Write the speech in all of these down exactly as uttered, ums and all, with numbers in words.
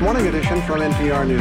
morning edition from N P R News.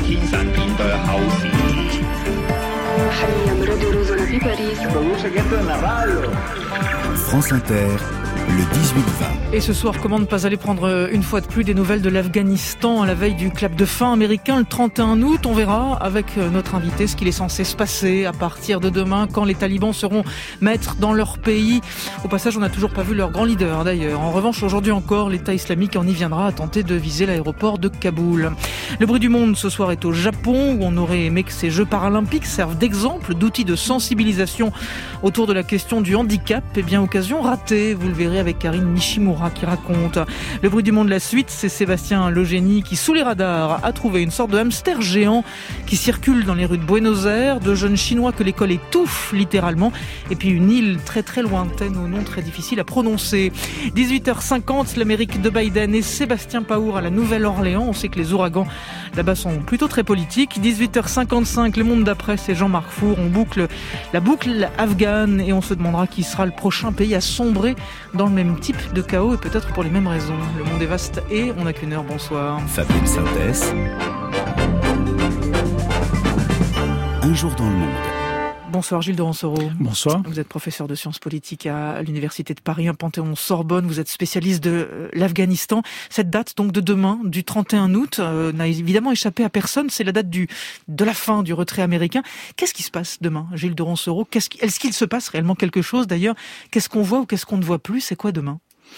France Inter, le dix-huit vingt. Et ce soir, comment ne pas aller prendre une fois de plus des nouvelles de l'Afghanistan à la veille du clap de fin américain le trente et un août. On verra avec notre invité ce qu'il est censé se passer à partir de demain quand les talibans seront maîtres dans leur pays. Au passage, on n'a toujours pas vu leur grand leader d'ailleurs. En revanche, aujourd'hui encore, l'État islamique en y viendra à tenter de viser l'aéroport de Kaboul. Le bruit du monde ce soir est au Japon où on aurait aimé que ces Jeux paralympiques servent d'exemple, d'outils de sensibilisation autour de la question du handicap. Eh bien, occasion ratée, vous le verrez avec Karine Nishimura qui raconte. Le bruit du monde, la suite, c'est Sébastien Logénie qui, sous les radars, a trouvé une sorte de hamster géant qui circule dans les rues de Buenos Aires, de jeunes Chinois que l'école étouffe littéralement, et puis une île très très lointaine au nom très difficile à prononcer. dix-huit heures cinquante, l'Amérique de Biden et Sébastien Paour à la Nouvelle-Orléans. On sait que les ouragans là-bas sont plutôt très politiques. dix-huit heures cinquante-cinq, le monde d'après, c'est Jean-Marc Four. On boucle la boucle afghane et on se demandera qui sera le prochain pays à sombrer dans le même type de chaos et peut-être pour les mêmes raisons. Le monde est vaste et on n'a qu'une heure. Bonsoir. Fabienne Synthèse. Un jour dans le monde. Bonsoir Gilles de Ransoro. Bonsoir. Vous êtes professeur de sciences politiques à l'Université de Paris, un Panthéon-Sorbonne. Vous êtes spécialiste de l'Afghanistan. Cette date donc de demain, du trente et un août, euh, n'a évidemment échappé à personne. C'est la date du, de la fin du retrait américain. Qu'est-ce qui se passe demain, Gilles de Ransoro? Qu'est-ce qui, Est-ce qu'il se passe réellement quelque chose d'ailleurs? Qu'est-ce qu'on voit ou qu'est-ce qu'on ne voit plus? C'est quoi demain?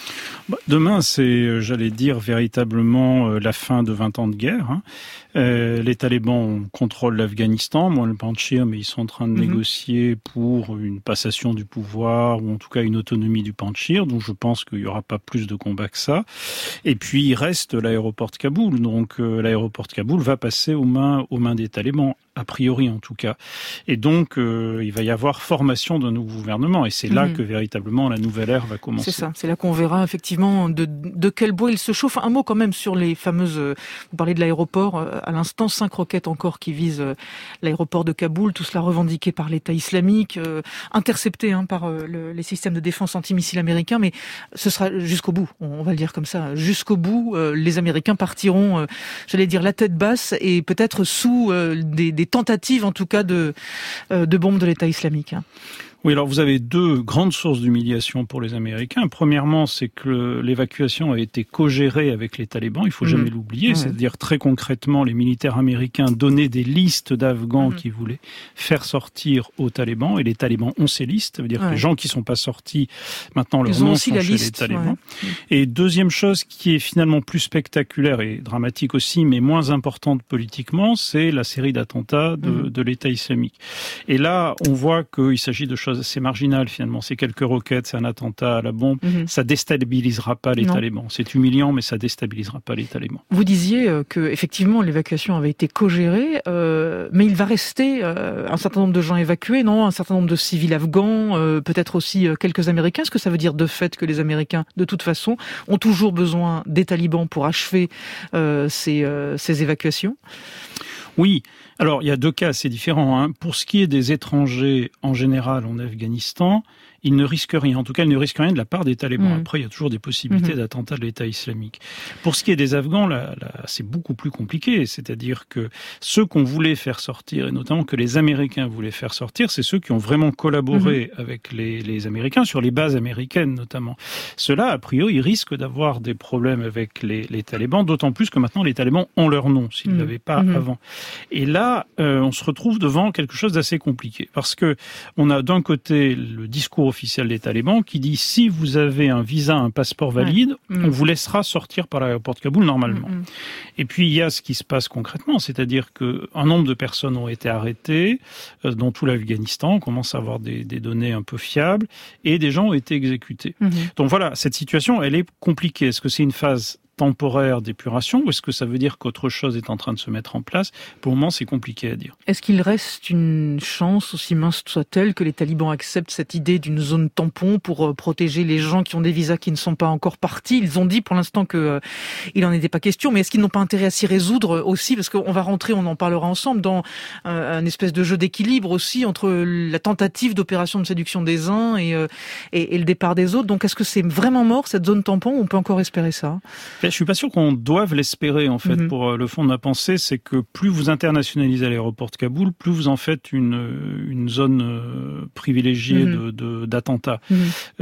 Demain, c'est, j'allais dire, véritablement la fin de vingt ans de guerre. Hein. Euh, les talibans contrôlent l'Afghanistan, moins le Panchir, mais ils sont en train de mm-hmm. négocier pour une passation du pouvoir, ou en tout cas une autonomie du Panchir, donc je pense qu'il n'y aura pas plus de combats que ça. Et puis, il reste l'aéroport de Kaboul, donc euh, l'aéroport de Kaboul va passer aux mains, aux mains des talibans, a priori en tout cas. Et donc, euh, il va y avoir formation d'un nouveau gouvernement, et c'est mm-hmm. là que véritablement la nouvelle ère va commencer. C'est ça, c'est là qu'on verra effectivement de, de quel bois il se chauffe. Un mot quand même sur les fameuses, vous parlez de l'aéroport à l'instant, cinq roquettes encore qui visent l'aéroport de Kaboul, tout cela revendiqué par l'État islamique, euh, intercepté hein, par euh, le, les systèmes de défense antimissile américains, mais ce sera jusqu'au bout, on va le dire comme ça, jusqu'au bout, euh, les Américains partiront, euh, j'allais dire la tête basse et peut-être sous euh, des, des tentatives en tout cas de, euh, de bombes de l'État islamique. Hein. Oui, alors vous avez deux grandes sources d'humiliation pour les Américains. Premièrement, c'est que l'évacuation a été co-gérée avec les talibans, il faut mmh. jamais l'oublier. Mmh. C'est-à-dire très concrètement, les militaires américains donnaient des listes d'Afghans mmh. qui voulaient faire sortir aux talibans, et les talibans ont ces listes. Ça veut dire ouais. que les gens qui ne sont pas sortis, maintenant leurs noms sont chez liste, les talibans. Ouais. Et deuxième chose qui est finalement plus spectaculaire et dramatique aussi, mais moins importante politiquement, c'est la série d'attentats de, mmh. de l'État islamique. Et là, on voit qu'il s'agit de choses assez marginales finalement. C'est quelques roquettes, c'est un attentat à la bombe. Mm-hmm. Ça déstabilisera pas les non. talibans. C'est humiliant, mais ça déstabilisera pas les talibans. Vous disiez euh, que effectivement l'évacuation avait été co-gérée, euh, mais il va rester euh, un certain nombre de gens évacués, non? Un certain nombre de civils afghans, euh, peut-être aussi euh, quelques Américains. Est-ce que ça veut dire de fait que les Américains, de toute façon, ont toujours besoin des talibans pour achever euh, ces, euh, ces évacuations? Oui. Alors, il y a deux cas assez différents. Hein. Pour ce qui est des étrangers, en général, en Afghanistan, ils ne risquent rien. En tout cas, ils ne risquent rien de la part des talibans. Mmh. Après, il y a toujours des possibilités mmh. d'attentats de l'État islamique. Pour ce qui est des Afghans, là, là, c'est beaucoup plus compliqué. C'est-à-dire que ceux qu'on voulait faire sortir, et notamment que les Américains voulaient faire sortir, c'est ceux qui ont vraiment collaboré mmh. avec les, les Américains, sur les bases américaines notamment. Ceux-là, a priori, ils risquent d'avoir des problèmes avec les, les talibans, d'autant plus que maintenant, les talibans ont leur nom, s'ils ne mmh. l'avaient pas mmh. avant. Et là, euh, on se retrouve devant quelque chose d'assez compliqué. Parce que on a d'un côté le discours officiel des talibans qui dit si vous avez un visa, un passeport valide, ouais. mmh. on vous laissera sortir par l'aéroport de Kaboul normalement. Mmh. Et puis il y a ce qui se passe concrètement, c'est-à-dire qu'un nombre de personnes ont été arrêtées euh, dans tout l'Afghanistan, on commence à avoir des, des données un peu fiables, et des gens ont été exécutés. Mmh. Donc voilà, cette situation, elle est compliquée. Est-ce que c'est une phase temporaire d'épuration ou est-ce que ça veut dire qu'autre chose est en train de se mettre en place? Pour le moment, c'est compliqué à dire. Est-ce qu'il reste une chance, aussi mince soit-elle, que les talibans acceptent cette idée d'une zone tampon pour protéger les gens qui ont des visas qui ne sont pas encore partis? Ils ont dit pour l'instant qu'il euh, n'en était pas question, mais est-ce qu'ils n'ont pas intérêt à s'y résoudre aussi? Parce qu'on va rentrer, on en parlera ensemble, dans euh, un espèce de jeu d'équilibre aussi entre la tentative d'opération de séduction des uns et, euh, et, et le départ des autres. Donc est-ce que c'est vraiment mort, cette zone tampon, ou on peut encore espérer ça? Je suis pas sûr qu'on doive l'espérer, en fait, mm-hmm. pour le fond de ma pensée, c'est que plus vous internationalisez l'aéroport de Kaboul, plus vous en faites une, une zone privilégiée mm-hmm. de, de, d'attentats. Mm-hmm.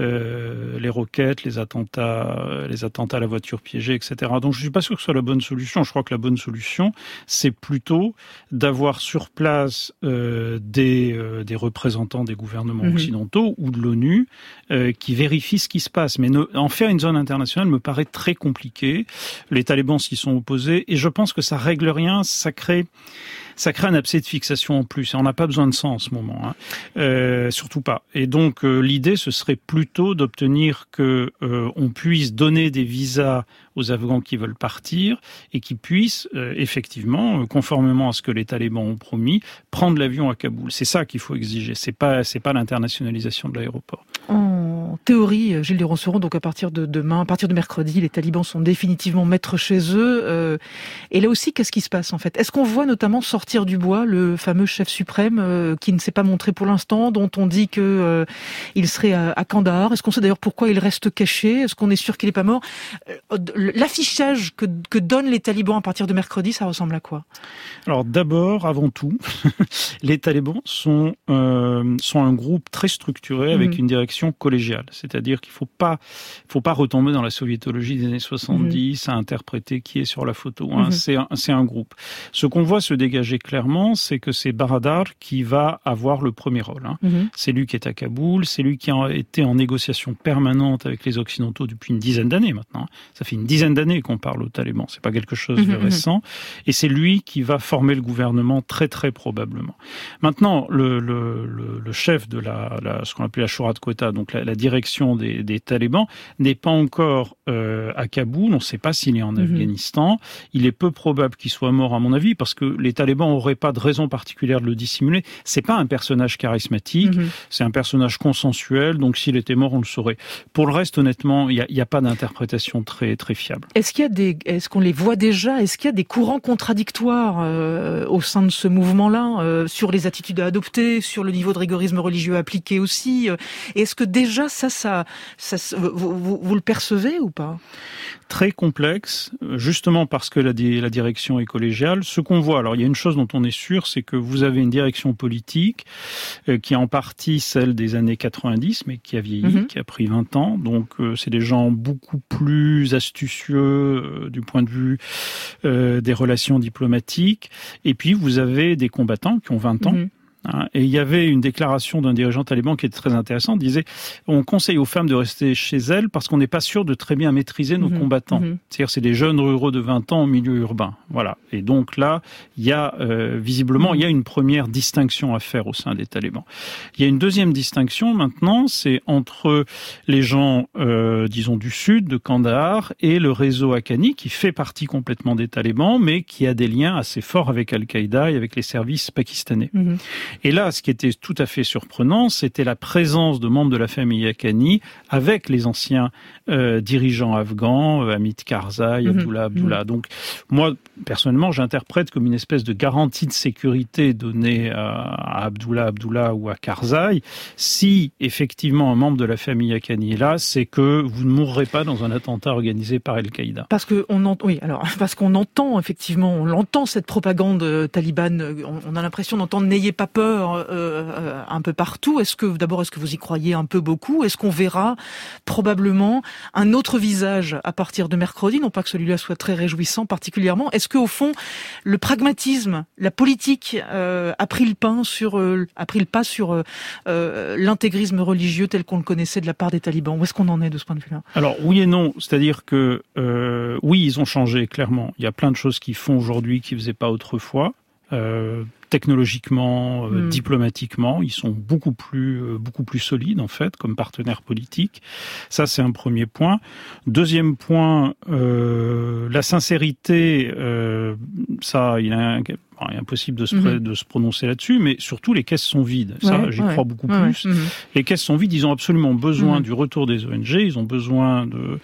Euh, les roquettes, les attentats, les attentats à la voiture piégée, et cetera. Donc je suis pas sûr que ce soit la bonne solution. Je crois que la bonne solution, c'est plutôt d'avoir sur place euh, des, euh, des représentants des gouvernements mm-hmm. occidentaux ou de l'ONU euh, qui vérifient ce qui se passe. Mais ne, en faire une zone internationale me paraît très compliqué. Les talibans s'y sont opposés et je pense que ça règle rien, ça crée... ça crée un abcès de fixation en plus. Et on n'a pas besoin de ça en ce moment, hein. euh, surtout pas. Et donc euh, l'idée, ce serait plutôt d'obtenir que euh, on puisse donner des visas aux Afghans qui veulent partir et qui puissent euh, effectivement, conformément à ce que les talibans ont promis, prendre l'avion à Kaboul. C'est ça qu'il faut exiger. C'est pas, c'est pas l'internationalisation de l'aéroport. En théorie, Gilles de Ronceron, donc à partir de demain, à partir de mercredi, les talibans sont définitivement maîtres chez eux. Euh, et là aussi, qu'est-ce qui se passe en fait ? Est-ce qu'on voit notamment sortir du bois le fameux chef suprême euh, qui ne s'est pas montré pour l'instant, dont on dit que euh, il serait à, à Kandahar ? Est-ce qu'on sait d'ailleurs pourquoi il reste caché ? Est-ce qu'on est sûr qu'il n'est pas mort ? euh, L'affichage que, que donnent les talibans à partir de mercredi, ça ressemble à quoi ? Alors d'abord, avant tout, les talibans sont, euh, sont un groupe très structuré avec mmh. une direction collégiale. C'est-à-dire qu'il ne faut pas, faut pas retomber dans la soviétologie des années soixante-dix mmh. à interpréter qui est sur la photo. Hein. Mmh. C'est, un, c'est un groupe. Ce qu'on voit se dégager clairement, c'est que c'est Baradar qui va avoir le premier rôle. Hein. Mmh. C'est lui qui est à Kaboul, c'est lui qui a été en négociation permanente avec les Occidentaux depuis une dizaine d'années maintenant. Ça fait une dizaine d'années qu'on parle aux talibans, c'est pas quelque chose de mmh. récent. Et c'est lui qui va former le gouvernement très très probablement. Maintenant, le, le, le, le chef de la, la, ce qu'on appelle la Shura de Quetta, donc la, la direction des, des talibans, n'est pas encore euh, à Kaboul. On ne sait pas s'il est en mmh. Afghanistan. Il est peu probable qu'il soit mort, à mon avis, parce que les talibans n'auraient pas de raison particulière de le dissimuler. C'est pas un personnage charismatique, mmh. c'est un personnage consensuel, donc s'il était mort, on le saurait. Pour le reste, honnêtement, il n'y a, a pas d'interprétation très, très fiable. Est-ce qu'il y a des, est-ce qu'on les voit déjà ? Est-ce qu'il y a des courants contradictoires euh, au sein de ce mouvement-là, euh, sur les attitudes à adopter, sur le niveau de rigorisme religieux appliqué aussi euh, et est-ce que déjà ça, ça, ça, ça vous, vous, vous le percevez ou pas ? Très complexe, justement parce que la, la direction est collégiale. Ce qu'on voit, alors il y a une chose dont on est sûr, c'est que vous avez une direction politique euh, qui est en partie celle des années quatre-vingt-dix, mais qui a vieilli, mm-hmm. qui a pris vingt ans. Donc euh, c'est des gens beaucoup plus astucieux euh, du point de vue euh, des relations diplomatiques. Et puis vous avez des combattants qui ont vingt ans. Mm-hmm. Et il y avait une déclaration d'un dirigeant taliban qui était très intéressante, il disait « On conseille aux femmes de rester chez elles parce qu'on n'est pas sûr de très bien maîtriser nos mmh, combattants. Mmh. » C'est-à-dire c'est des jeunes ruraux de vingt ans au milieu urbain. Voilà. Et donc là, il y a euh, visiblement, mmh. il y a une première distinction à faire au sein des talibans. Il y a une deuxième distinction maintenant, c'est entre les gens, euh, disons, du sud, de Kandahar, et le réseau Haqqani, qui fait partie complètement des talibans, mais qui a des liens assez forts avec Al-Qaïda et avec les services pakistanais. Mmh. Et là, ce qui était tout à fait surprenant, c'était la présence de membres de la famille Haqqani avec les anciens euh, dirigeants afghans, euh, Hamid Karzai, mmh. Abdullah Abdullah. Mmh. Donc, moi, personnellement, j'interprète comme une espèce de garantie de sécurité donnée à, à Abdullah Abdullah ou à Karzai. Si, effectivement, un membre de la famille Haqqani est là, c'est que vous ne mourrez pas dans un attentat organisé par Al-Qaïda. Parce que on entend, oui, alors, parce qu'on entend, effectivement, on l'entend, cette propagande euh, talibane, on, on a l'impression d'entendre « n'ayez pas peur ». Euh, euh, un peu partout. Est-ce que d'abord, est-ce que vous y croyez un peu beaucoup ? Est-ce qu'on verra probablement un autre visage à partir de mercredi ? Non pas que celui-là soit très réjouissant particulièrement. Est-ce que au fond, le pragmatisme, la politique euh, a pris le pas sur euh, a pris le pas sur euh, l'intégrisme religieux tel qu'on le connaissait de la part des talibans ? Où est-ce qu'on en est de ce point de vue-là ? Alors oui et non. C'est-à-dire que euh, oui, ils ont changé clairement. Il y a plein de choses qu'ils font aujourd'hui qu'ils faisaient pas autrefois. Euh, technologiquement, euh, mmh. diplomatiquement, ils sont beaucoup plus, euh, beaucoup plus solides en fait comme partenaires politiques. Ça, c'est un premier point. Deuxième point, euh, la sincérité. Euh, ça, il y a un, Bon, il est impossible de se, mmh. de se prononcer là-dessus, mais surtout les caisses sont vides. Ça, ouais, j'y ouais. crois beaucoup ouais, plus. Ouais. Mmh. Les caisses sont vides, ils ont absolument besoin mmh. du retour des O N G, ils ont besoin de,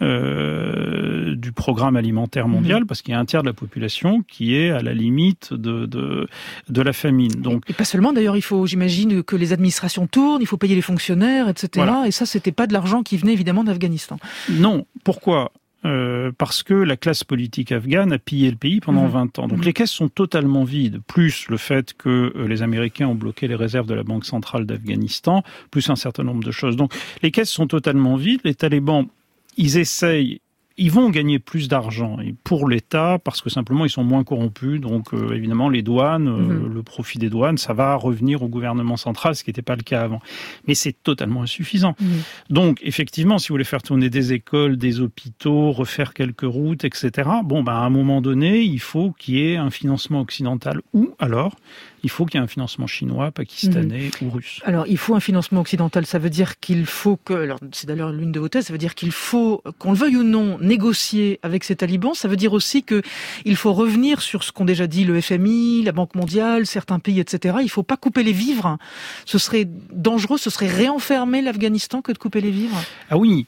euh, du programme alimentaire mondial, mmh. parce qu'il y a un tiers de la population qui est à la limite de, de, de la famine. Donc, et, et pas seulement, d'ailleurs, il faut, j'imagine, que les administrations tournent, il faut payer les fonctionnaires, et cetera. Voilà. Et ça, c'était pas de l'argent qui venait évidemment d'Afghanistan. Non. Pourquoi ? euh, parce que la classe politique afghane a pillé le pays pendant mmh. vingt ans. Donc mmh. les caisses sont totalement vides, plus le fait que euh, les Américains ont bloqué les réserves de la Banque centrale d'Afghanistan, plus un certain nombre de choses. Donc les caisses sont totalement vides, les talibans, ils essayent... Ils vont gagner plus d'argent pour l'État parce que simplement ils sont moins corrompus. Donc euh, évidemment les douanes, euh, mmh. le profit des douanes, ça va revenir au gouvernement central, ce qui n'était pas le cas avant. Mais c'est totalement insuffisant. Mmh. Donc effectivement, si vous voulez faire tourner des écoles, des hôpitaux, refaire quelques routes, et cetera. Bon, ben à un moment donné, il faut qu'il y ait un financement occidental ou alors il faut qu'il y ait un financement chinois, pakistanais mmh. ou russe. Alors il faut un financement occidental. Ça veut dire qu'il faut que, alors c'est d'ailleurs l'une de vos thèses, ça veut dire qu'il faut, qu'on le veuille ou non, négocier avec ces talibans. Ça veut dire aussi que il faut revenir sur ce qu'ont déjà dit le F M I, la Banque mondiale, certains pays, et cetera. Il ne faut pas couper les vivres. Ce serait dangereux, ce serait réenfermer l'Afghanistan que de couper les vivres. Ah oui,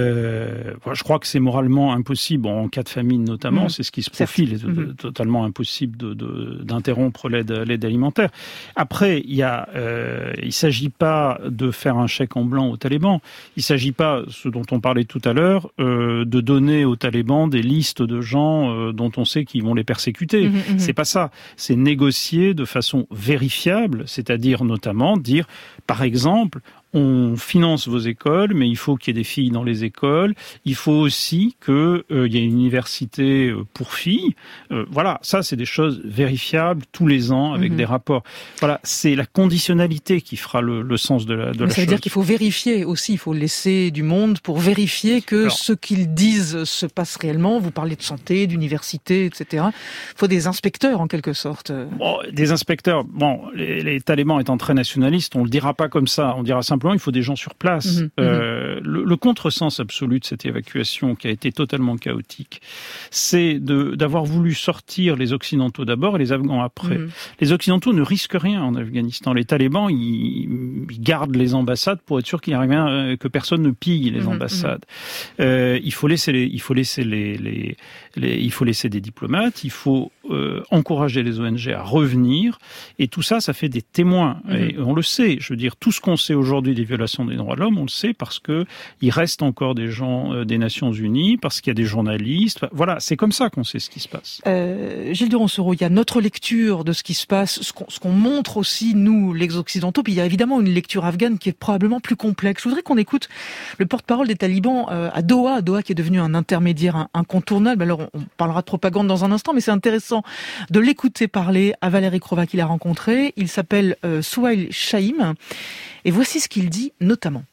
euh, je crois que c'est moralement impossible, en cas de famine notamment, mmh. c'est ce qui se profile, c'est mmh. totalement impossible de, de, d'interrompre l'aide, l'aide alimentaire. Après, il y a, euh, il s'agit pas de faire un chèque en blanc aux talibans. Il s'agit pas, ce dont on parlait tout à l'heure, euh, de donner aux talibans des listes de gens euh, dont on sait qu'ils vont les persécuter. Mmh, mmh. C'est pas ça. C'est négocier de façon vérifiable, c'est-à-dire notamment dire, par exemple, on finance vos écoles, mais il faut qu'il y ait des filles dans les écoles. Il faut aussi qu'il euh, y ait une université pour filles. Euh, voilà, ça, c'est des choses vérifiables tous les ans avec mmh. des rapports. Voilà, c'est la conditionnalité qui fera le, le sens de la, de mais la chose. Ça veut dire qu'il faut vérifier aussi. Il faut laisser du monde pour vérifier que Alors, ce qu'ils disent se passe réellement. Vous parlez de santé, d'université, et cetera. Il faut des inspecteurs, en quelque sorte. Bon, des inspecteurs. Bon, les, les talibans étant très nationalistes, on le dira pas comme ça. On dira simplement il faut des gens sur place. Mmh, euh, mmh. Le, le contresens absolu de cette évacuation qui a été totalement chaotique, c'est de, d'avoir voulu sortir les Occidentaux d'abord et les Afghans après. Mmh. Les Occidentaux ne risquent rien en Afghanistan. Les talibans, ils, ils gardent les ambassades pour être sûr qu'il n'y a rien, que personne ne pille les mmh, ambassades. Mmh. Euh, il faut laisser les, il faut laisser les, les, les, il faut laisser des diplomates, il faut euh, encourager les O N G à revenir, et tout ça, ça fait des témoins. Mmh. Et on le sait. Je veux dire, tout ce qu'on sait aujourd'hui des violations des droits de l'homme, on le sait parce que il reste encore des gens euh, des Nations Unies, parce qu'il y a des journalistes. Voilà, c'est comme ça qu'on sait ce qui se passe. Euh, Gilles de Roncereau, il y a notre lecture de ce qui se passe, ce qu'on, ce qu'on montre aussi, nous, les Occidentaux, puis il y a évidemment une lecture afghane qui est probablement plus complexe. Je voudrais qu'on écoute le porte-parole des talibans euh, à Doha, Doha qui est devenu un intermédiaire incontournable. Alors, on parlera de propagande dans un instant, mais c'est intéressant de l'écouter parler à Valérie Crova qu'il a rencontré. Il s'appelle euh, Souhail Shaim. Et voici ce qu'il dit notamment.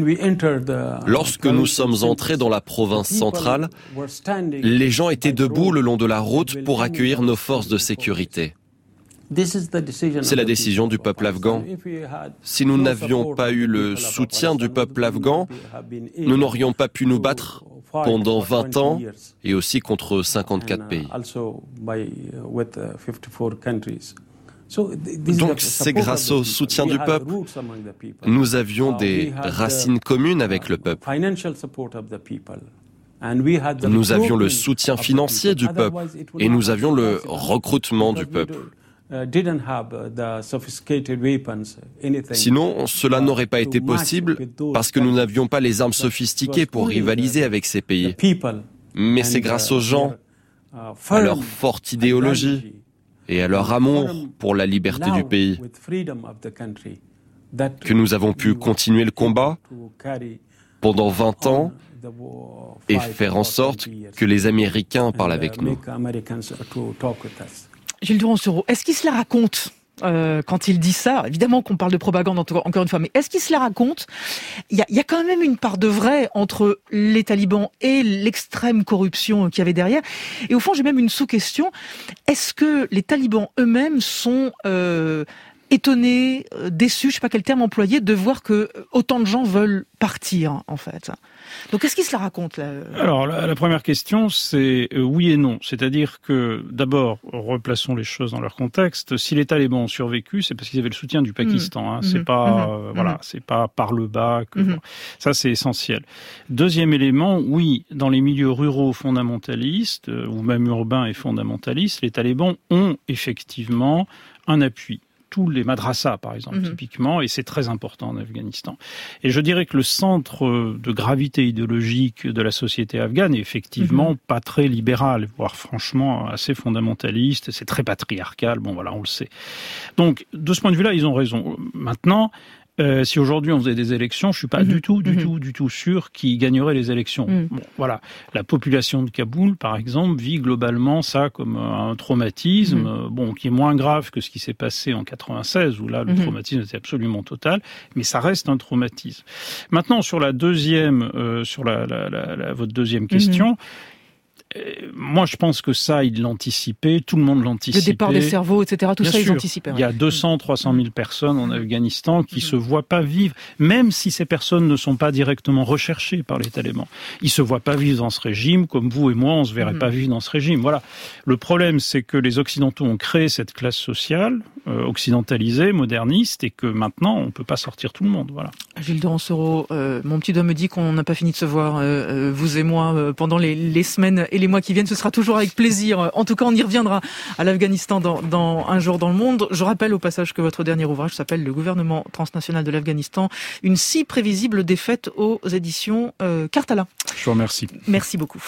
Lorsque nous sommes entrés dans la province centrale, les gens étaient debout le long de la route pour accueillir nos forces de sécurité. C'est la décision du peuple afghan. Si nous n'avions pas eu le soutien du peuple afghan, nous n'aurions pas pu nous battre pendant vingt ans et aussi contre cinquante-quatre pays. Donc c'est grâce au soutien du peuple. Nous avions des racines communes avec le peuple. Nous avions le soutien financier du peuple et nous avions le recrutement du peuple. Sinon, cela n'aurait pas été possible parce que nous n'avions pas les armes sophistiquées pour rivaliser avec ces pays. Mais c'est grâce aux gens, à leur forte idéologie et à leur amour pour la liberté du pays que nous avons pu continuer le combat pendant vingt ans et faire en sorte que les Américains parlent avec nous. Gilles de Roncereau, est-ce qu'il se la raconte euh, quand il dit ça? Évidemment qu'on parle de propagande encore une fois, mais est-ce qu'il se la raconte? Il y a, y a quand même une part de vrai entre les talibans et l'extrême corruption qu'il y avait derrière. Et au fond, j'ai même une sous-question. Est-ce que les talibans eux-mêmes sont euh, étonnés, déçus, je sais pas quel terme employer, de voir que autant de gens veulent partir, en fait? Donc, qu'est-ce qu'il se la raconte, là? Alors, la, la première question, c'est euh, oui et non. C'est-à-dire que, d'abord, replaçons les choses dans leur contexte. Si les talibans ont survécu, c'est parce qu'ils avaient le soutien du Pakistan. Hein. Mmh. C'est pas, mmh. euh, voilà, mmh. c'est pas par le bas que, mmh. ça, c'est essentiel. Deuxième élément, oui, dans les milieux ruraux fondamentalistes, euh, ou même urbains et fondamentalistes, les talibans ont effectivement un appui. tous les madrasas, par exemple, mmh. typiquement, et c'est très important en Afghanistan. Et je dirais que le centre de gravité idéologique de la société afghane est effectivement mmh. pas très libéral, voire franchement assez fondamentaliste, c'est très patriarcal, bon voilà, on le sait. Donc, de ce point de vue-là, ils ont raison. Maintenant, Euh, si aujourd'hui on faisait des élections, je suis pas mmh. du tout, du mmh. tout, du tout sûr qui gagnerait les élections. Mmh. Bon, voilà. La population de Kaboul, par exemple, vit globalement ça comme un traumatisme, mmh. bon, qui est moins grave que ce qui s'est passé en quatre-vingt-seize, où là, le mmh. traumatisme était absolument total, mais ça reste un traumatisme. Maintenant, sur la deuxième, euh, sur la, la, la, la, votre deuxième question, mmh. moi, je pense que ça, ils l'anticipaient, tout le monde l'anticipait. Le départ des cerveaux, et cetera, tout Bien ça, sûr, ils anticipaient. Ouais. Il y a deux cents, trois cent mille personnes en Afghanistan qui mmh. se voient pas vivre, même si ces personnes ne sont pas directement recherchées par les talibans. Ils se voient pas vivre dans ce régime, comme vous et moi, on se verrait mmh. pas vivre dans ce régime. Voilà. Le problème, c'est que les Occidentaux ont créé cette classe sociale, euh, occidentalisée, moderniste, et que maintenant, on peut pas sortir tout le monde. Voilà. Gilles de Rancereau, euh, mon petit doigt me dit qu'on n'a pas fini de se voir, euh, vous et moi, euh, pendant les, les semaines et les mois qui viennent. Ce sera toujours avec plaisir. En tout cas, on y reviendra à l'Afghanistan dans, dans Un jour dans le monde. Je rappelle au passage que votre dernier ouvrage s'appelle Le gouvernement transnational de l'Afghanistan, une si prévisible défaite aux éditions euh, Cartala. Je vous remercie. Merci beaucoup.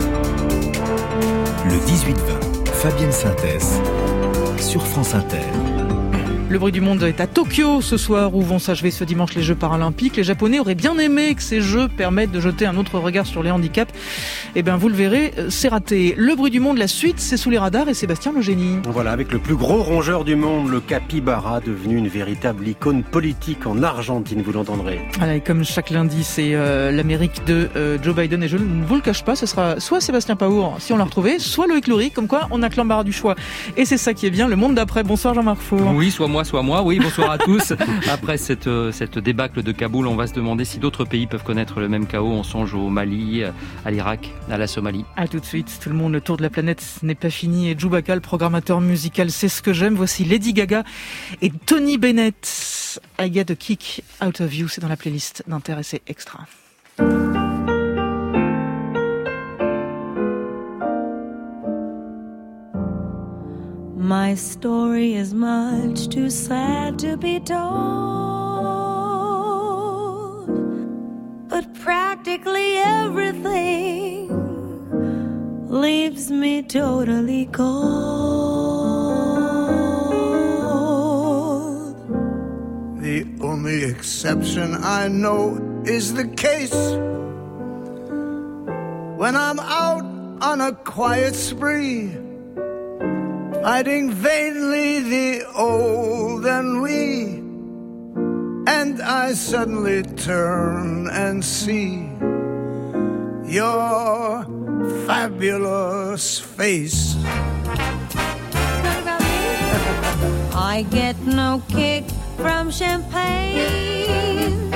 Le dix-huit vingt, Fabienne Synthèse sur France Inter. Le bruit du monde est à Tokyo ce soir où vont s'achever ce dimanche les Jeux paralympiques. Les Japonais auraient bien aimé que ces Jeux permettent de jeter un autre regard sur les handicaps. Eh bien, vous le verrez, c'est raté. Le bruit du monde, la suite, c'est sous les radars et Sébastien Legénie. Voilà, avec le plus gros rongeur du monde, le capybara, devenu une véritable icône politique en Argentine, vous l'entendrez. Voilà, et comme chaque lundi, c'est euh, l'Amérique de euh, Joe Biden et je ne vous le cache pas, ce sera soit Sébastien Paour, si on l'a retrouvé, soit Loïc Loury, comme quoi on a que l'embarras du choix. Et c'est ça qui est bien, le monde d'après. Bonsoir Jean-Marc Four. Oui, soit moi, soit moi. Oui, bonsoir à tous. Après cette, cette débâcle de Kaboul, on va se demander si d'autres pays peuvent connaître le même chaos. On songe au Mali, à l'Irak, à la Somalie. À tout de suite, tout le monde, le tour de la planète n'est pas fini. Et Djoubaka, le programmateur musical, c'est ce que j'aime. Voici Lady Gaga et Tony Bennett. I Get a Kick Out of You, c'est dans la playlist d'Intéressé Extra. My story is much too sad to be told, but practically everything leaves me totally cold. The only exception I know is the case when I'm out on a quiet spree, fighting vainly the old ennui, and I suddenly turn and see your fabulous face. I get no kick from champagne.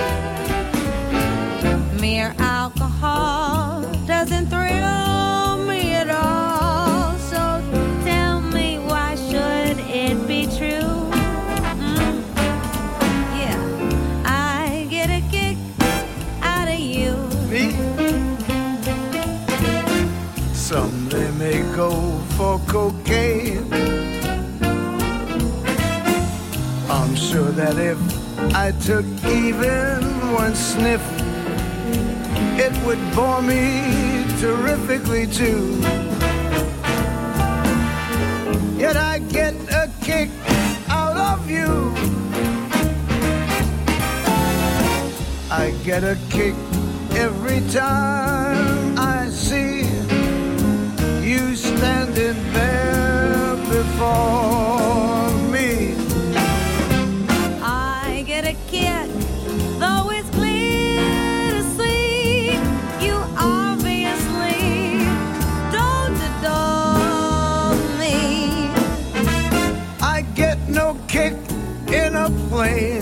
Mere alcohol doesn't thrill me at all. So tell me, why should it be true? Mm. Yeah, I get a kick out of you. Me? Someday may go for cocaine. I'm sure that if I took even one sniff, it would bore me terrifically too. Yet I get a kick out of you. I get a kick every time I see you standing there before me. I get a kick, though it's clear to see you obviously don't adore me. I get no kick in a plane,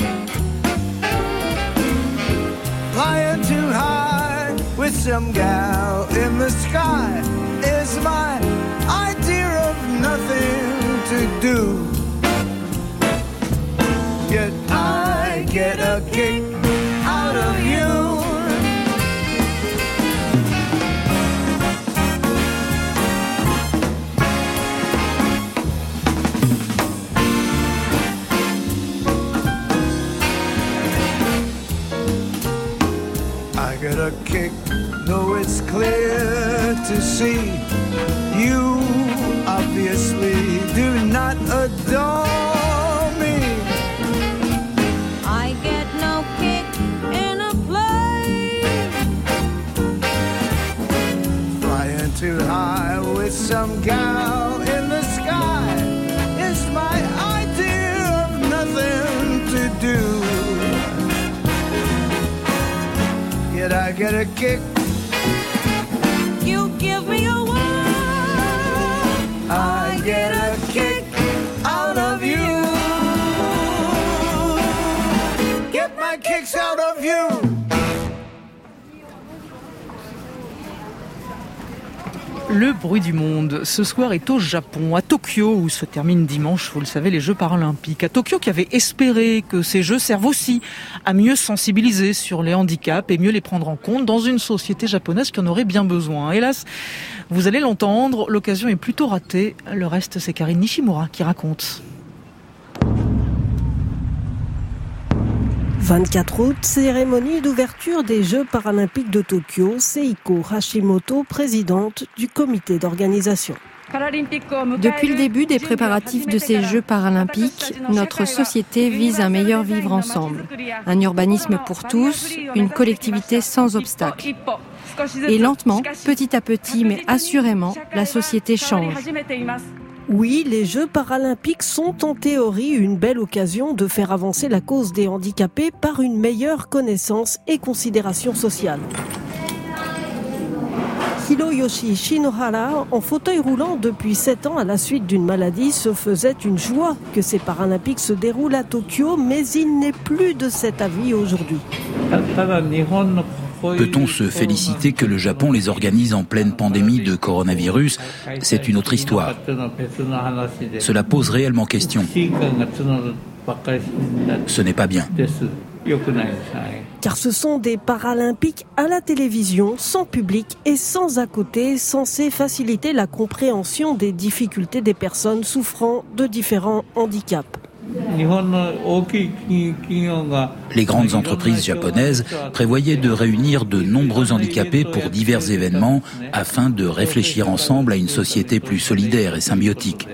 flying too high with some gal in the sky is my idea of nothing to do. Yet I get a kick out of you. it's clear to see you obviously do not adore me. I get no kick in a plane. Flying too high with some gal in the sky is my idea of nothing to do. Yet I get a kick. You give me a whirl. I get a kick out of you. Get my kicks out of you. Le bruit du monde, ce soir, est au Japon, à Tokyo, où se terminent dimanche, vous le savez, les Jeux paralympiques. À Tokyo, qui avait espéré que ces Jeux servent aussi à mieux sensibiliser sur les handicaps et mieux les prendre en compte dans une société japonaise qui en aurait bien besoin. Hélas, vous allez l'entendre, l'occasion est plutôt ratée. Le reste, c'est Karine Nishimura qui raconte. vingt-quatre août, cérémonie d'ouverture des Jeux paralympiques de Tokyo. Seiko Hashimoto, présidente du comité d'organisation. Depuis le début des préparatifs de ces Jeux paralympiques, notre société vise un meilleur vivre ensemble, un urbanisme pour tous, une collectivité sans obstacles. Et lentement, petit à petit, mais assurément, la société change. Oui, les Jeux paralympiques sont en théorie une belle occasion de faire avancer la cause des handicapés par une meilleure connaissance et considération sociale. Hiroyoshi Shinohara, en fauteuil roulant depuis sept ans à la suite d'une maladie, se faisait une joie que ces Paralympiques se déroulent à Tokyo, mais il n'est plus de cet avis aujourd'hui. Peut-on se féliciter que le Japon les organise en pleine pandémie de coronavirus ? C'est une autre histoire. Cela pose réellement question. Ce n'est pas bien. Car ce sont des Paralympiques à la télévision, sans public et sans à côté, censés faciliter la compréhension des difficultés des personnes souffrant de différents handicaps. Les grandes entreprises japonaises prévoyaient de réunir de nombreux handicapés pour divers événements afin de réfléchir ensemble à une société plus solidaire et symbiotique.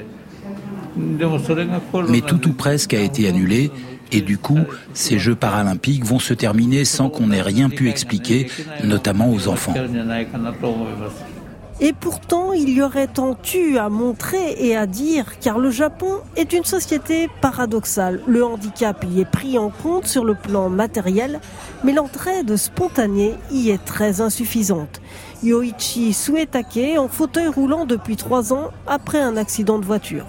Mais tout ou presque a été annulé et du coup, ces Jeux paralympiques vont se terminer sans qu'on ait rien pu expliquer, notamment aux enfants. Et pourtant, il y aurait tant eu à montrer et à dire, car le Japon est une société paradoxale. Le handicap y est pris en compte sur le plan matériel, mais l'entraide spontanée y est très insuffisante. Yoichi Suetake, en fauteuil roulant depuis trois ans, après un accident de voiture.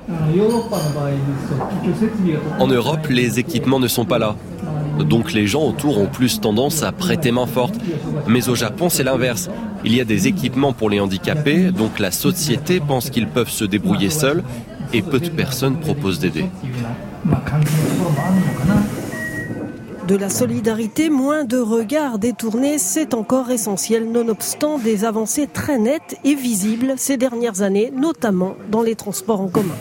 En Europe, les équipements ne sont pas là. Donc les gens autour ont plus tendance à prêter main forte. Mais au Japon, c'est l'inverse. Il y a des équipements pour les handicapés, donc la société pense qu'ils peuvent se débrouiller seuls et peu de personnes proposent d'aider. De la solidarité, moins de regards détournés, c'est encore essentiel, nonobstant des avancées très nettes et visibles ces dernières années, notamment dans les transports en commun.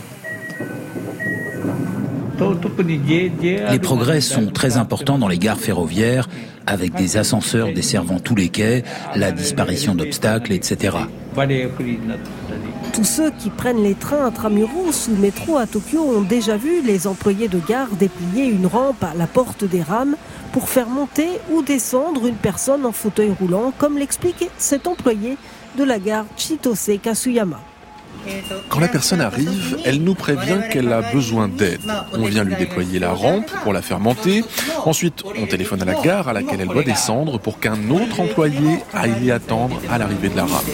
Les progrès sont très importants dans les gares ferroviaires, avec des ascenseurs desservant tous les quais, la disparition d'obstacles, et cetera. Tous ceux qui prennent les trains intramuros ou métro à Tokyo ont déjà vu les employés de gare déplier une rampe à la porte des rames pour faire monter ou descendre une personne en fauteuil roulant, comme l'explique cet employé de la gare Chitose Kasuyama. Quand la personne arrive, elle nous prévient qu'elle a besoin d'aide. On vient lui déployer la rampe pour la faire monter. Ensuite, on téléphone à la gare à laquelle elle doit descendre pour qu'un autre employé aille l'y attendre à l'arrivée de la rampe.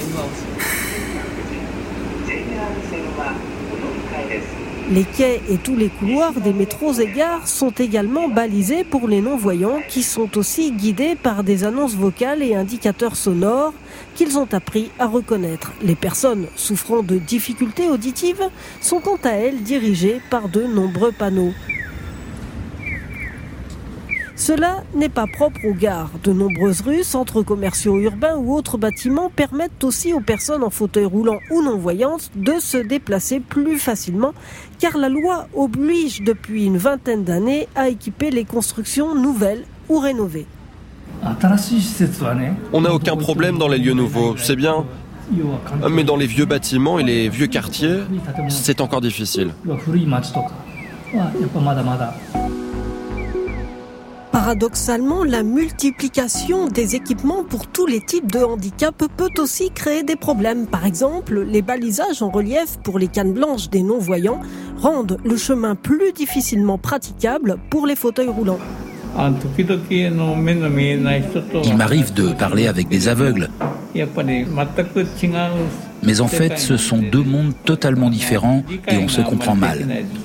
Les quais et tous les couloirs des métros et gares sont également balisés pour les non-voyants qui sont aussi guidés par des annonces vocales et indicateurs sonores qu'ils ont appris à reconnaître. Les personnes souffrant de difficultés auditives sont quant à elles dirigées par de nombreux panneaux. Cela n'est pas propre aux gares. De nombreuses rues, centres commerciaux urbains ou autres bâtiments permettent aussi aux personnes en fauteuil roulant ou non-voyantes de se déplacer plus facilement, car la loi oblige depuis une vingtaine d'années à équiper les constructions nouvelles ou rénovées. On n'a aucun problème dans les lieux nouveaux, c'est bien. Mais dans les vieux bâtiments et les vieux quartiers, c'est encore difficile. Paradoxalement, la multiplication des équipements pour tous les types de handicap peut aussi créer des problèmes. Par exemple, les balisages en relief pour les cannes blanches des non-voyants rendent le chemin plus difficilement praticable pour les fauteuils roulants. Il m'arrive de parler avec des aveugles. Mais en fait, ce sont deux mondes totalement différents et on se comprend mal.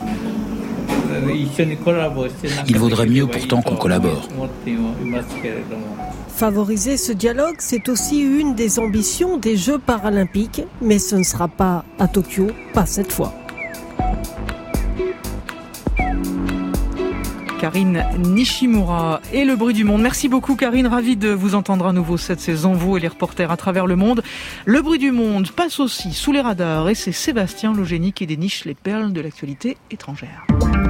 Il vaudrait mieux pourtant qu'on collabore. Favoriser ce dialogue, c'est aussi une des ambitions des Jeux paralympiques, mais ce ne sera pas à Tokyo, pas cette fois. Karine Nishimura et Le Bruit du Monde. Merci beaucoup Karine, ravie de vous entendre à nouveau cette saison, vous et les reporters à travers le monde. Le Bruit du Monde passe aussi sous les radars et c'est Sébastien Logénie qui déniche les perles de l'actualité étrangère.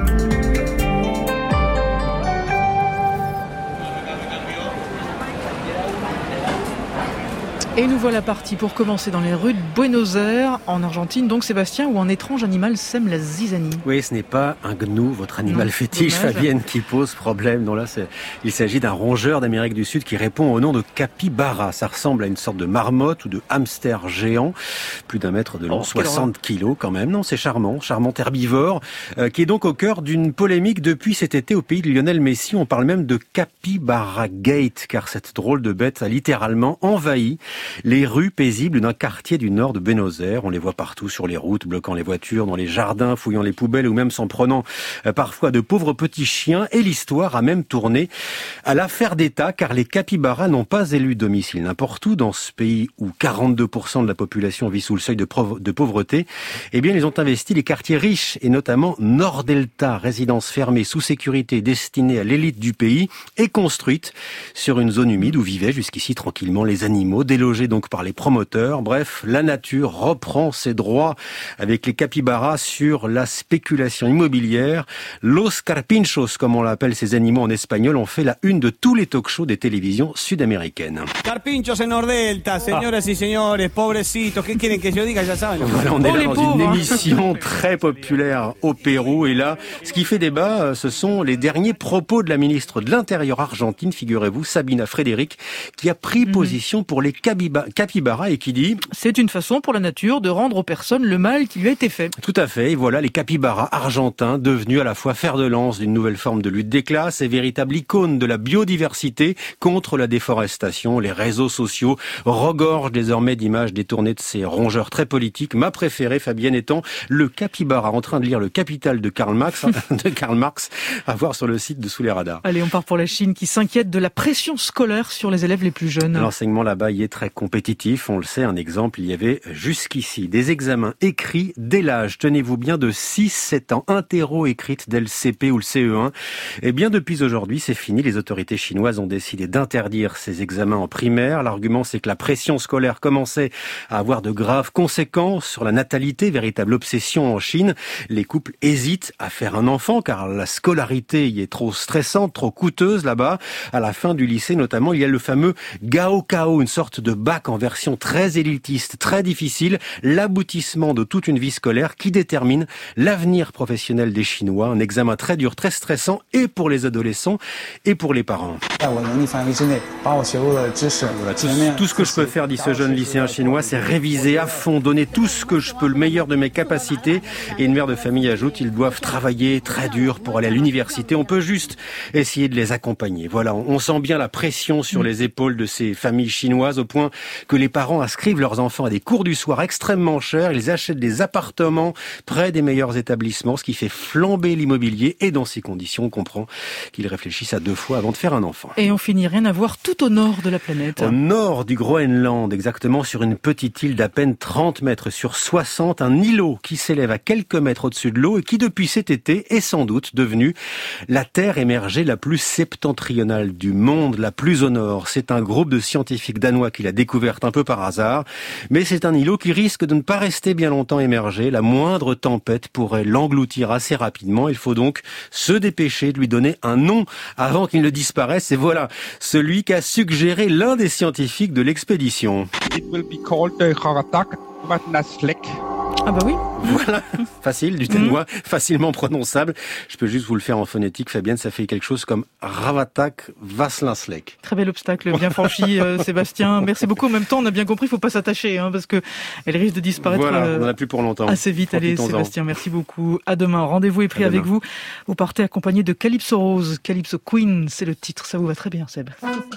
Et nous voilà partis pour commencer dans les rues de Buenos Aires, en Argentine, donc Sébastien, où un étrange animal sème la zizanie. Oui, ce n'est pas un gnou, votre animal non, fétiche, dommage. Fabienne, qui pose problème. Non, là, c'est... il s'agit d'un rongeur d'Amérique du Sud qui répond au nom de capybara. Ça ressemble à une sorte de marmotte ou de hamster géant, plus d'un mètre de long, oh, soixante kilos quand même. Non, c'est charmant, charmant herbivore, euh, qui est donc au cœur d'une polémique depuis cet été au pays de Lionel Messi. On parle même de Capybara Gate, car cette drôle de bête a littéralement envahi les rues paisibles d'un quartier du nord de Buenos Aires. On les voit partout sur les routes, bloquant les voitures, dans les jardins, fouillant les poubelles ou même s'en prenant euh, parfois de pauvres petits chiens. Et l'histoire a même tourné à l'affaire d'État, car les capybaras n'ont pas élu domicile n'importe où dans ce pays où quarante-deux pour cent de la population vit sous le seuil de, prov- de pauvreté. Eh bien, ils ont investi les quartiers riches et notamment Nord Delta, résidence fermée sous sécurité destinée à l'élite du pays et construite sur une zone humide où vivaient jusqu'ici tranquillement les animaux, délogés donc par les promoteurs. Bref, la nature reprend ses droits avec les capybaras sur la spéculation immobilière. Los carpinchos, comme on l'appelle ces animaux en espagnol, ont fait la une de tous les talk-shows des télévisions sud-américaines. Carpinchos en Nordelta, señoras y señores, pobrecitos, ¿qué quieren que yo diga? Ya saben. Voilà, on est là dans une émission très populaire au Pérou et là, ce qui fait débat, ce sont les derniers propos de la ministre de l'Intérieur argentine, figurez-vous, Sabina Frederick, qui a pris position pour les capybaras capybara et qui dit « C'est une façon pour la nature de rendre aux personnes le mal qui lui a été fait. » Tout à fait, et voilà les capybaras argentins devenus à la fois fer de lance d'une nouvelle forme de lutte des classes et véritable icône de la biodiversité contre la déforestation. Les réseaux sociaux regorgent désormais d'images détournées de ces rongeurs très politiques. Ma préférée, Fabienne, étant le capybara en train de lire le Capital de Karl Marx, de Karl Marx à voir sur le site de Sous les radars. Allez, on part pour la Chine qui s'inquiète de la pression scolaire sur les élèves les plus jeunes. L'enseignement là-bas y est très compétitif, on le sait, un exemple, il y avait jusqu'ici des examens écrits dès l'âge, tenez-vous bien, de six sept ans, interro écrite dès le C P ou le C E un. Et bien depuis aujourd'hui, c'est fini, les autorités chinoises ont décidé d'interdire ces examens en primaire. L'argument, c'est que la pression scolaire commençait à avoir de graves conséquences sur la natalité, véritable obsession en Chine. Les couples hésitent à faire un enfant car la scolarité y est trop stressante, trop coûteuse là-bas. À la fin du lycée notamment, il y a le fameux Gaokao, une sorte de bac en version très élitiste, très difficile, l'aboutissement de toute une vie scolaire qui détermine l'avenir professionnel des Chinois. Un examen très dur, très stressant et pour les adolescents et pour les parents. Tout ce que je peux faire, dit ce jeune lycéen chinois, c'est réviser à fond, donner tout ce que je peux, le meilleur de mes capacités. Et une mère de famille ajoute, ils doivent travailler très dur pour aller à l'université. On peut juste essayer de les accompagner. Voilà, on sent bien la pression sur les épaules de ces familles chinoises au point que les parents inscrivent leurs enfants à des cours du soir extrêmement chers. Ils achètent des appartements près des meilleurs établissements, ce qui fait flamber l'immobilier. Et dans ces conditions, on comprend qu'ils réfléchissent à deux fois avant de faire un enfant. Et on finit rien à voir tout au nord de la planète. Au nord du Groenland, exactement sur une petite île d'à peine trente mètres sur soixante, un îlot qui s'élève à quelques mètres au-dessus de l'eau et qui depuis cet été est sans doute devenu la terre émergée la plus septentrionale du monde, la plus au nord. C'est un groupe de scientifiques danois qui l'a découverte un peu par hasard. Mais c'est un îlot qui risque de ne pas rester bien longtemps émergé. La moindre tempête pourrait l'engloutir assez rapidement. Il faut donc se dépêcher de lui donner un nom avant qu'il ne disparaisse. Et voilà, celui qu'a suggéré l'un des scientifiques de l'expédition. It will be called the Ravatak Vatnaslek. Ah bah oui. Voilà, facile, du danois, mmh. facilement prononçable. Je peux juste vous le faire en phonétique, Fabienne, ça fait quelque chose comme Ravatak Vaslinslek. Très bel obstacle, bien franchi, euh, Sébastien. Merci beaucoup. En même temps, on a bien compris, il ne faut pas s'attacher, hein, parce que elle risque de disparaître. Voilà, euh, on n'en a plus pour longtemps. Assez vite. Allez, Sébastien, merci beaucoup. À demain. Rendez-vous est pris avec vous. Vous partez accompagné de Calypso Rose, Calypso Queen, c'est le titre. Ça vous va très bien, Seb.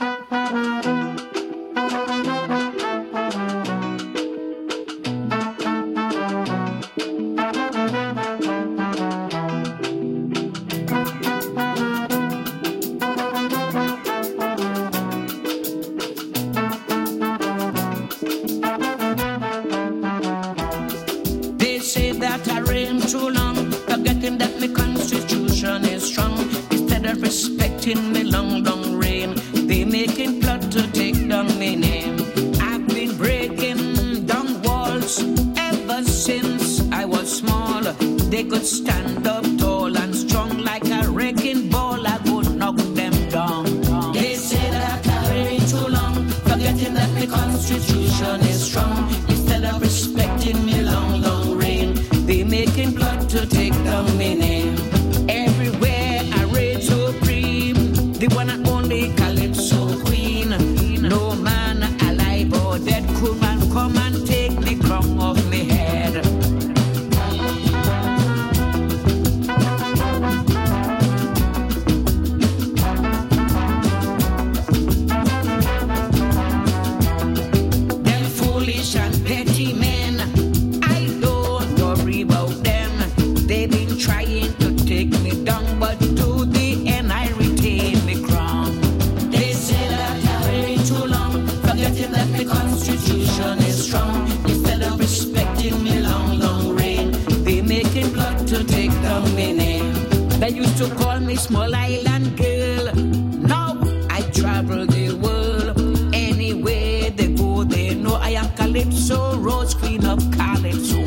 Respecting me long, long reign, they making plot to take down my name. I've been breaking down walls ever since I was small. They could stand up tall and strong like a wrecking ball. I would knock them down. They say that I reign too long, forgetting that the Constitution is strong. Instead of respecting me long, long reign, they making plot to take down my name. Everywhere I reign supreme, the one and only Calypso Queen. No man alive or dead could man come and take the crown off me head. Them foolish and petty men, I don't worry about them. They've been trying to take me down, but to the end I retain the crown. They say that I reign too long, forgetting that the Constitution is strong. Instead of respecting me long, long reign, they making plot to take down my name. They used to call me small island girl. Now I travel the world. Anywhere they go, they know I am Calypso Rose, Queen of Calypso.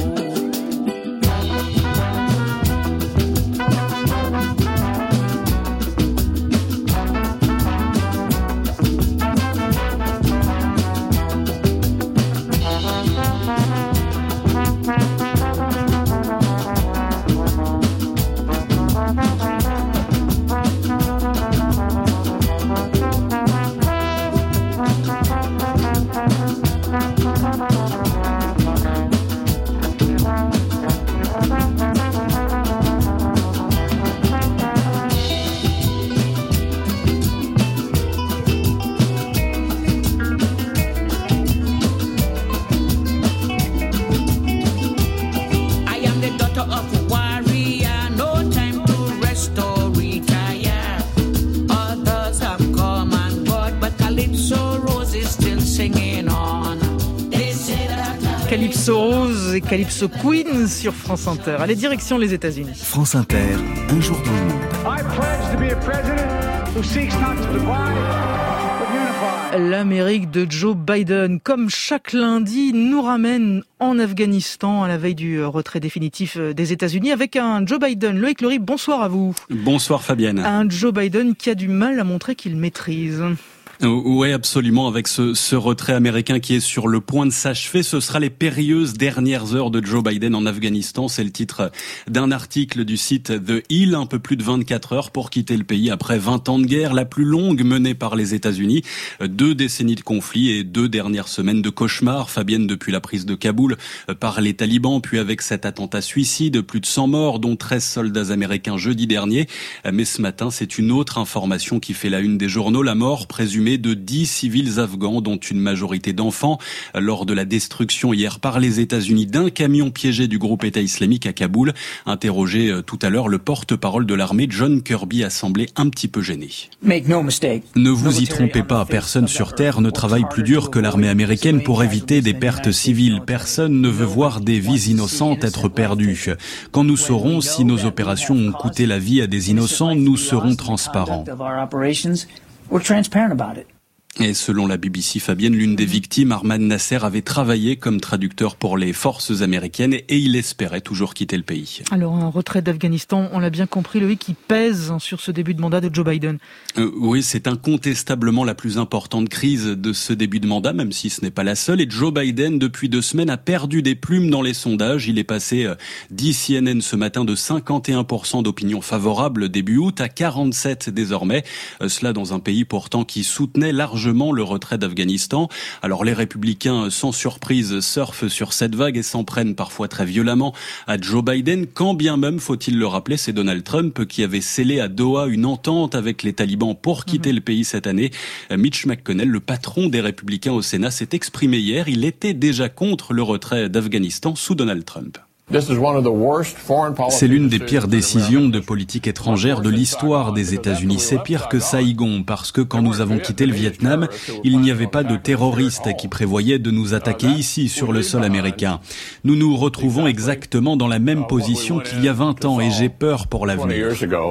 Calypso Rose et Calypso Queen sur France Inter. Allez, direction les États-Unis. France Inter, un jour dans le monde. I pledge to be a president who seeks not to divide, but unify. L'Amérique de Joe Biden, comme chaque lundi, nous ramène en Afghanistan à la veille du retrait définitif des États-Unis avec un Joe Biden. Loïc Lory, bonsoir à vous. Bonsoir Fabienne. Un Joe Biden qui a du mal à montrer qu'il maîtrise. Oui, absolument. Avec ce, ce retrait américain qui est sur le point de s'achever, ce sera les périlleuses dernières heures de Joe Biden en Afghanistan. C'est le titre d'un article du site The Hill. Un peu plus de vingt-quatre heures pour quitter le pays après vingt ans de guerre, la plus longue menée par les États-Unis. Deux décennies de conflits et deux dernières semaines de cauchemars. Fabienne, depuis la prise de Kaboul par les talibans, puis avec cet attentat suicide, plus de cent morts, dont treize soldats américains jeudi dernier. Mais ce matin, c'est une autre information qui fait la une des journaux. La mort présumée de dix civils afghans, dont une majorité d'enfants, lors de la destruction hier par les États-Unis d'un camion piégé du groupe État islamique à Kaboul. Interrogé tout à l'heure, le porte-parole de l'armée, John Kirby, a semblé un petit peu gêné. Ne vous y trompez pas, personne sur Terre ne travaille plus dur que l'armée américaine pour éviter des pertes civiles. Personne ne veut voir des vies innocentes être perdues. Quand nous saurons si nos opérations ont coûté la vie à des innocents, nous serons transparents. Et selon la B B C, Fabienne, l'une des victimes, Arman Nasser, avait travaillé comme traducteur pour les forces américaines et il espérait toujours quitter le pays. Alors un retrait d'Afghanistan, on l'a bien compris, Loïc, qui pèse sur ce début de mandat de Joe Biden. Euh, oui, c'est incontestablement la plus importante crise de ce début de mandat, même si ce n'est pas la seule. Et Joe Biden, depuis deux semaines, a perdu des plumes dans les sondages. Il est passé, euh, dit C N N ce matin, de cinquante et un pour cent d'opinion favorable début août à quarante-sept désormais. Euh, cela dans un pays pourtant qui soutenait largement le retrait d'Afghanistan. Alors les républicains, sans surprise, surfent sur cette vague et s'en prennent parfois très violemment à Joe Biden, quand bien même, faut-il le rappeler, c'est Donald Trump qui avait scellé à Doha une entente avec les talibans pour quitter mmh. le pays cette année. Mitch McConnell, le patron des républicains au Sénat, s'est exprimé hier. Il était déjà contre le retrait d'Afghanistan sous Donald Trump. C'est l'une des pires décisions de politique étrangère de l'histoire des États-Unis. C'est pire que Saïgon, parce que quand nous avons quitté le Vietnam, il n'y avait pas de terroristes qui prévoyaient de nous attaquer ici, sur le sol américain. Nous nous retrouvons exactement dans la même position qu'il y a vingt ans et j'ai peur pour l'avenir.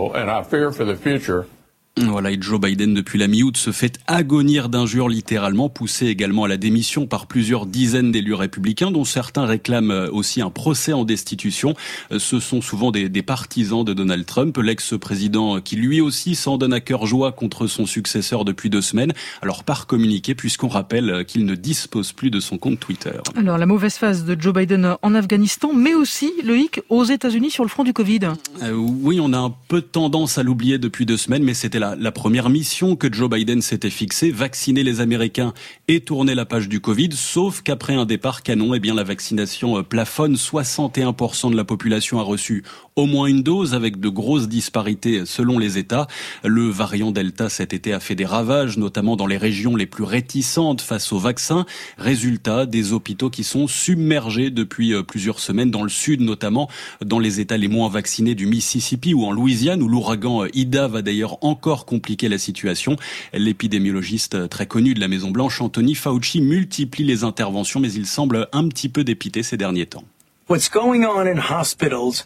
Voilà, et Joe Biden, depuis la mi-août, se fait agonir d'injures littéralement, poussé également à la démission par plusieurs dizaines d'élus républicains, dont certains réclament aussi un procès en destitution. Ce sont souvent des, des partisans de Donald Trump, l'ex-président qui lui aussi s'en donne à cœur joie contre son successeur depuis deux semaines. Alors par communiqué, puisqu'on rappelle qu'il ne dispose plus de son compte Twitter. Alors la mauvaise phase de Joe Biden en Afghanistan, mais aussi, Loïc, aux États-Unis sur le front du Covid. Euh, oui, on a un peu tendance à l'oublier depuis deux semaines, mais c'était la La première mission que Joe Biden s'était fixée, vacciner les Américains et tourner la page du Covid, sauf qu'après un départ canon, eh bien la vaccination plafonne. soixante et un pour cent de la population a reçu au moins une dose, avec de grosses disparités selon les États. Le variant Delta cet été a fait des ravages, notamment dans les régions les plus réticentes face au vaccin. Résultat, des hôpitaux qui sont submergés depuis plusieurs semaines, dans le sud notamment, dans les États les moins vaccinés du Mississippi ou en Louisiane, où l'ouragan Ida va d'ailleurs encore compliquer la situation. L'épidémiologiste très connu de la Maison-Blanche, Anthony Fauci, multiplie les interventions, mais il semble un petit peu dépité ces derniers temps. What's going on in hospitals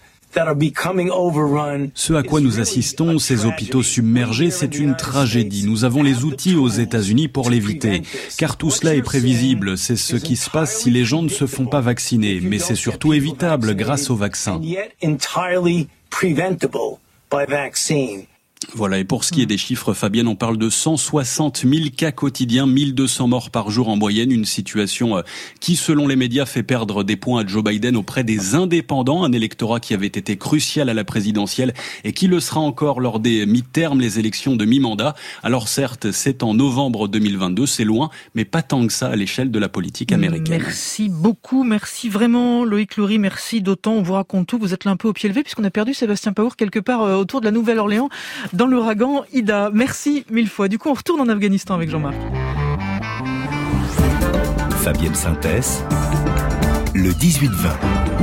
Ce à quoi nous assistons, ces hôpitaux submergés, c'est une tragédie. Nous avons les outils aux États-Unis pour l'éviter. Car tout cela est prévisible. C'est ce qui se passe si les gens ne se font pas vacciner. Mais c'est surtout évitable grâce au vaccin. Voilà, et pour ce qui est des chiffres, Fabienne, on parle de cent soixante mille cas quotidiens, mille deux cents morts par jour en moyenne, une situation qui, selon les médias, fait perdre des points à Joe Biden auprès des indépendants, un électorat qui avait été crucial à la présidentielle et qui le sera encore lors des mi-termes, les élections de mi-mandat. Alors certes, c'est en novembre deux mille vingt-deux, c'est loin, mais pas tant que ça à l'échelle de la politique américaine. Merci beaucoup, merci vraiment Loïc Loury, merci d'autant, on vous raconte tout, vous êtes là un peu au pied levé puisqu'on a perdu Sébastien Paour quelque part autour de la Nouvelle-Orléans, dans l'ouragan Ida. Merci mille fois. Du coup, on retourne en Afghanistan avec Jean-Marc. Fabienne Synthèse, le dix-huit vingt.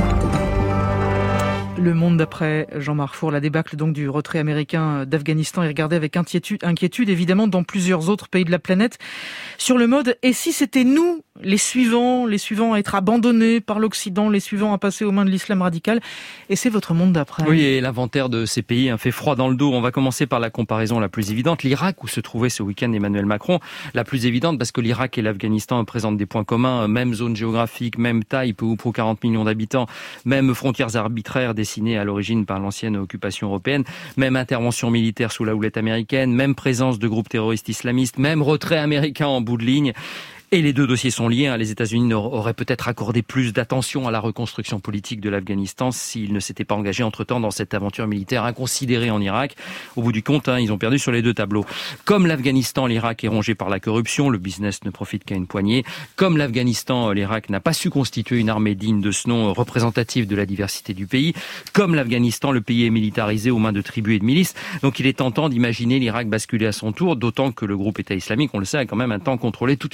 Le monde d'après Jean-Marc Four, la débâcle donc du retrait américain d'Afghanistan est regardée avec inquiétude, inquiétude évidemment dans plusieurs autres pays de la planète. Sur le mode, et si c'était nous, les suivants, les suivants à être abandonnés par l'Occident, les suivants à passer aux mains de l'islam radical, et c'est votre monde d'après. Oui, et l'inventaire de ces pays hein, fait froid dans le dos. On va commencer par la comparaison la plus évidente, l'Irak, où se trouvait ce week-end Emmanuel Macron. La plus évidente parce que l'Irak et l'Afghanistan présentent des points communs, même zone géographique, même taille, peu ou prou quarante millions d'habitants, même frontières arbitraires dessinées à l'origine par l'ancienne occupation européenne, même intervention militaire sous la houlette américaine, même présence de groupes terroristes islamistes, même retrait américain en bout de ligne. Et les deux dossiers sont liés. Les États-Unis auraient peut-être accordé plus d'attention à la reconstruction politique de l'Afghanistan s'ils ne s'étaient pas engagés entre-temps dans cette aventure militaire inconsidérée en Irak. Au bout du compte, hein, ils ont perdu sur les deux tableaux. Comme l'Afghanistan, l'Irak est rongé par la corruption, le business ne profite qu'à une poignée. Comme l'Afghanistan, l'Irak n'a pas su constituer une armée digne de ce nom représentatif de la diversité du pays. Comme l'Afghanistan, le pays est militarisé aux mains de tribus et de milices. Donc il est tentant d'imaginer l'Irak basculer à son tour, d'autant que le groupe État islamique, on le sait, a quand même un temps contrôlé toute une partie du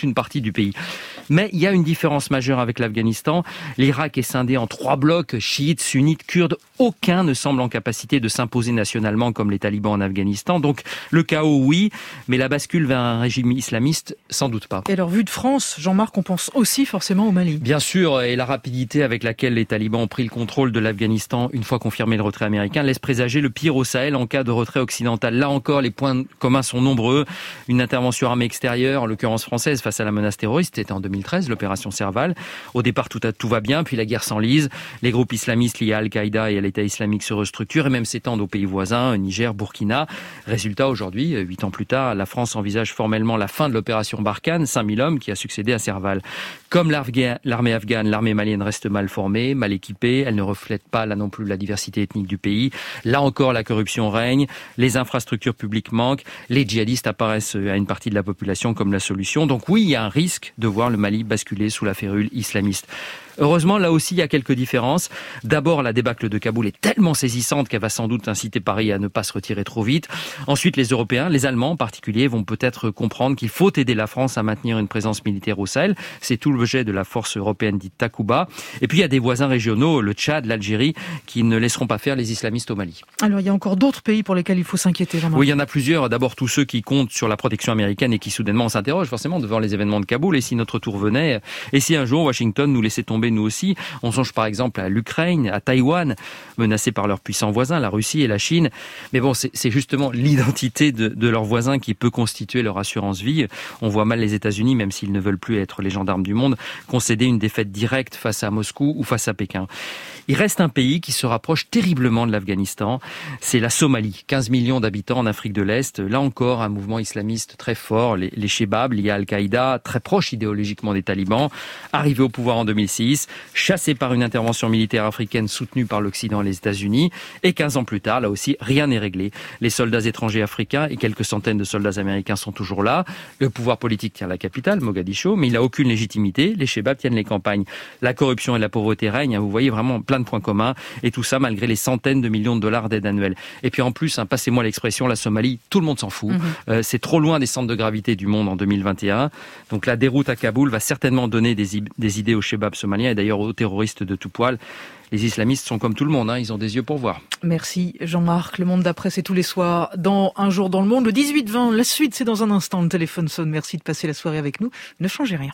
du pays. Mais il y a une différence majeure avec l'Afghanistan. L'Irak est scindé en trois blocs, chiites, sunnites, kurdes. Aucun ne semble en capacité de s'imposer nationalement comme les talibans en Afghanistan. Donc le chaos, oui, mais la bascule vers un régime islamiste, sans doute pas. Et alors, vu de France, Jean-Marc, on pense aussi forcément au Mali. Bien sûr, et la rapidité avec laquelle les talibans ont pris le contrôle de l'Afghanistan, une fois confirmé le retrait américain, laisse présager le pire au Sahel en cas de retrait occidental. Là encore, les points communs sont nombreux. Une intervention armée extérieure, en l'occurrence française, face à la menace terroriste, c'était en deux mille treize, l'opération Serval. Au départ, tout, a, tout va bien, puis la guerre s'enlise. Les groupes islamistes liés à Al-Qaïda et à l'État islamique se restructurent et même s'étendent aux pays voisins, Niger, Burkina. Résultat, aujourd'hui, huit ans plus tard, la France envisage formellement la fin de l'opération Barkhane, cinq mille hommes qui a succédé à Serval. Comme l'armée afghane, l'armée malienne reste mal formée, mal équipée, elle ne reflète pas là non plus la diversité ethnique du pays. Là encore, la corruption règne, les infrastructures publiques manquent, les djihadistes apparaissent à une partie de la population comme la solution. Donc oui, il y a un risque de voir le Mali basculer sous la férule islamiste. Heureusement, là aussi, il y a quelques différences. D'abord, la débâcle de Kaboul est tellement saisissante qu'elle va sans doute inciter Paris à ne pas se retirer trop vite. Ensuite, les Européens, les Allemands en particulier, vont peut-être comprendre qu'il faut aider la France à maintenir une présence militaire au Sahel. C'est tout l'objet de la force européenne dite Takuba. Et puis, il y a des voisins régionaux, le Tchad, l'Algérie, qui ne laisseront pas faire les islamistes au Mali. Alors, il y a encore d'autres pays pour lesquels il faut s'inquiéter, Jean-Marc. Oui, il y en a plusieurs. D'abord, tous ceux qui comptent sur la protection américaine et qui soudainement s'interrogent forcément devant les événements de Kaboul. Et si notre tour venait? Et si un jour, Washington nous laissait tomber nous aussi? On songe par exemple à l'Ukraine, à Taïwan, menacés par leurs puissants voisins, la Russie et la Chine. Mais bon, c'est, c'est justement l'identité de, de leurs voisins qui peut constituer leur assurance vie. On voit mal les États-Unis, même s'ils ne veulent plus être les gendarmes du monde, concéder une défaite directe face à Moscou ou face à Pékin. Il reste un pays qui se rapproche terriblement de l'Afghanistan, c'est la Somalie. quinze millions d'habitants en Afrique de l'Est. Là encore, un mouvement islamiste très fort, les, les Shebabs, liés à Al-Qaïda, très proche idéologiquement des talibans, arrivés au pouvoir en deux mille six, chassés par une intervention militaire africaine soutenue par l'Occident et les États-Unis. Et quinze ans plus tard, là aussi, rien n'est réglé. Les soldats étrangers africains et quelques centaines de soldats américains sont toujours là. Le pouvoir politique tient la capitale, Mogadiscio, mais il n'a aucune légitimité. Les Shebabs tiennent les campagnes. La corruption et la pauvreté règnent. Vous voyez vraiment plein de points communs. Et tout ça malgré les centaines de millions de dollars d'aide annuelle. Et puis en plus, hein, passez-moi l'expression, la Somalie, tout le monde s'en fout. Mmh. Euh, c'est trop loin des centres de gravité du monde en deux mille vingt et un. Donc la déroute à Kaboul va certainement donner des, des idées aux Shebabs somaliens et d'ailleurs aux terroristes de tout poil. Les islamistes sont comme tout le monde, hein, ils ont des yeux pour voir. Merci Jean-Marc. Le Monde d'après, c'est tous les soirs dans Un jour dans le monde. Le dix-huit vingt, la suite, c'est dans un instant. Le téléphone sonne. Merci de passer la soirée avec nous. Ne changez rien.